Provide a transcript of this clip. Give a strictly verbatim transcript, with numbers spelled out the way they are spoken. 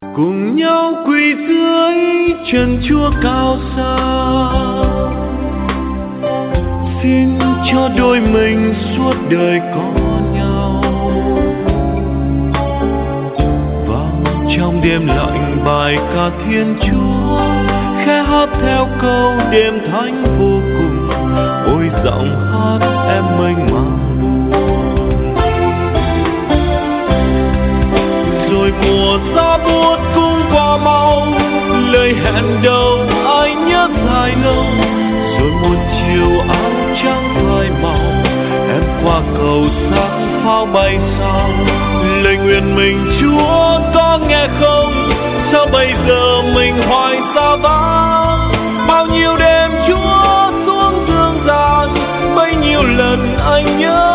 cùng nhau quỳ dưới chân Chúa cao xa. Xin cho đôi mình suốt đời có nhau. Vang trong đêm lạnh bài ca Thiên Chúa, khẽ hát theo câu đêm thánh vô cùng. Ôi giọng hát em mênh mang buồn. Rồi mùa xa buốt cũng qua mau, lời hẹn đầu anh nhớ dài lâu. Rồi một chiều áo trắng phai màu, em qua cầu sáng pháo bay sao. Lời nguyện mình Chúa có nghe không? Sao bây giờ mình hoài xa vắng? Bao nhiêu đêm Chúa xuống thương gian, bấy nhiêu lần anh nhớ